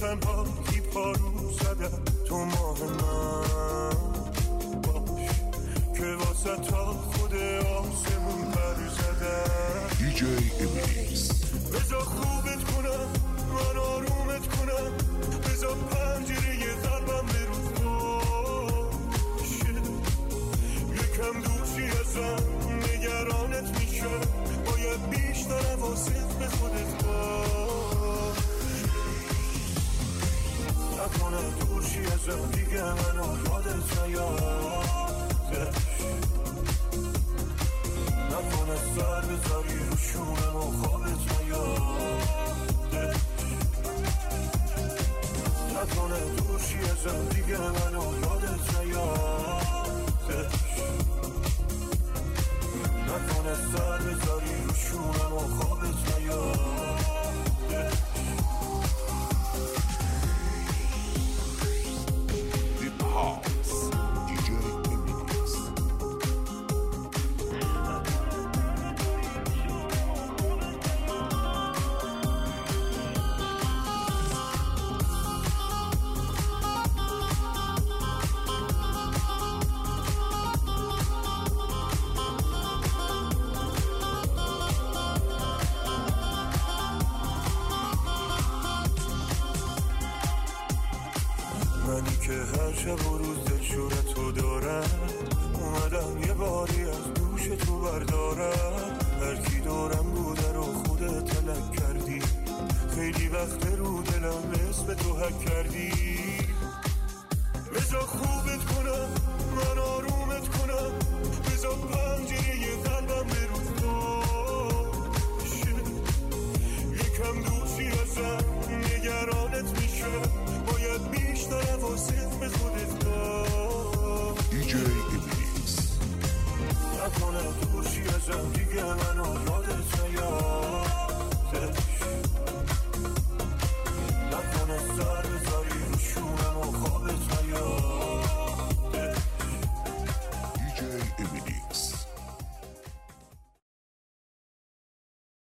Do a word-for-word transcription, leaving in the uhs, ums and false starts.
تنهایی پارو زدم تو ماه من باش که واسه تا خود آسمون پر زدم. دی جی ایمیکس بذار خوبت کنم من آرومت کنم، بذار پنجره قلبم به روز باشه، یکم دوشی ازم نگرانت میشه، باید بیشتر حواست به خودت باش. نکنه دوشی ازم دیگه منو یادت نیادش، نکنه سر بذاری رو شونم و خوابت نیادش، نکنه دوشی ازم دیگه منو یادت نیادش، نکنه سر بذاری رو شونم و خوابت نیادش. منی که هر شب و روز دلشورتو دارم، اومدم یه باری از دوش تو بردارم. هر کی دورم بوده رو خودت تلک کردی، خیلی وقت رو دلم اسم تو حک کردی. بذار خوبت کنم من آرومت کنم، بذار پنجره قلبم به روز باشه، یکم دوشی ازم نگرانت میشه، باید بیشتر حواست به خودت باش. دی جی ایمیکس نکنه دوشی ازم دیگه منو